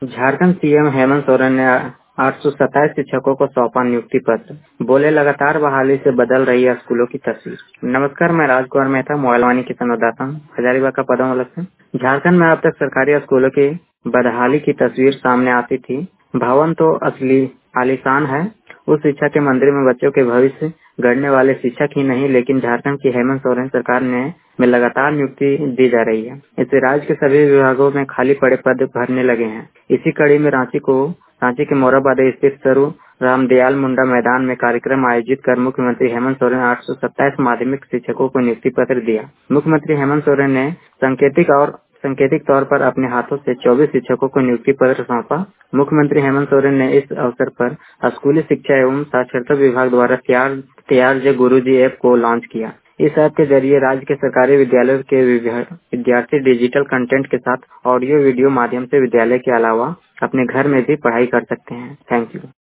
Jharkhand CM Hemant Soren ने 827 शिक्षकों को सौंपा नियुक्ति पत्र। बोले लगातार बहाली से बदल रही है स्कूलों की तस्वीर। नमस्कार, मैं राजकुमार मेहता, मोबाइलवाणी की संवाददाता हूँ, हजारीबाग का पदम से। झारखंड में अब तक सरकारी स्कूलों की बदहाली की तस्वीर सामने आती थी। भवन तो असली आलीशान है, उस शिक्षा के मंदिर में बच्चों के भविष्य गढ़ने वाले शिक्षक ही नहीं, लेकिन झारखंड की हेमंत सोरेन सरकार में लगातार नियुक्ति दी जा रही है। इससे राज्य के सभी विभागों में खाली पड़े पद भरने लगे हैं। इसी कड़ी में रांची के मोराबाद स्थित सरू रामदयाल मुंडा मैदान में कार्यक्रम आयोजित कर मुख्यमंत्री हेमंत सोरेन ने 827 माध्यमिक शिक्षकों को नियुक्ति पत्र दिया। मुख्यमंत्री हेमंत सोरेन ने सांकेतिक तौर पर अपने हाथों से 24 शिक्षकों को नियुक्ति पत्र सौंपा। मुख्यमंत्री हेमंत सोरेन ने इस अवसर पर स्कूली शिक्षा एवं साक्षरता विभाग द्वारा तैयार जय गुरुजी ऐप को लॉन्च किया। इस ऐप के जरिए राज्य के सरकारी विद्यालयों के विद्यार्थी डिजिटल कंटेंट के साथ ऑडियो वीडियो माध्यम से विद्यालय के अलावा अपने घर में भी पढ़ाई कर सकते हैं। Thank you.